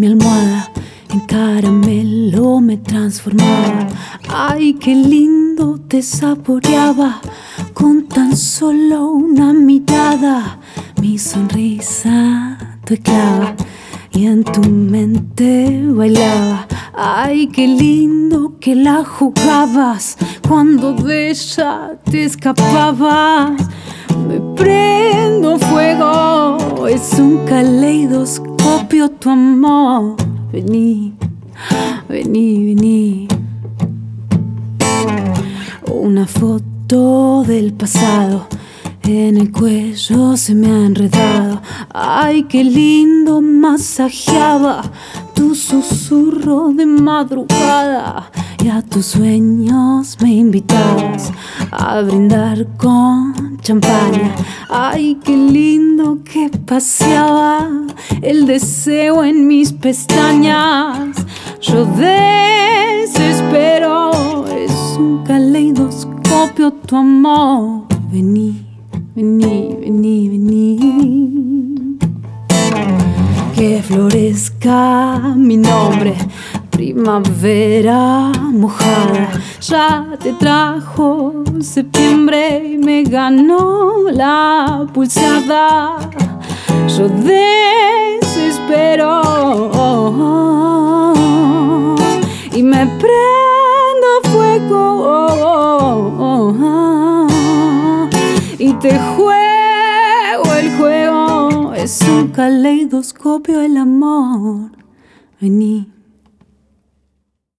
mi almohada en caramelo me transformaba. Ay, qué lindo te saboreaba con tan solo una mirada. Mi sonrisa tu esclava y en tu mente bailaba. Ay, qué lindo que la jugabas cuando de ella te escapabas. Me prendo fuego, es un caleidoscopio tu amor. Vení, vení, vení. Una foto del pasado en el cuello se me ha enredado. Ay, qué lindo masajeaba tu susurro de madrugada. Y a tus sueños me invitabas a brindar con champaña. Ay, qué lindo que paseaba el deseo en mis pestañas. Yo desespero, es un caleidoscopio tu amor. Vení, vení, vení, vení. Que florezca mi nombre, primavera mojada. Ya te trajo septiembre y me ganó la pulsada. Yo desespero y me prendo fuego y te juego el juego. Es un caleidoscopio el amor. Vení.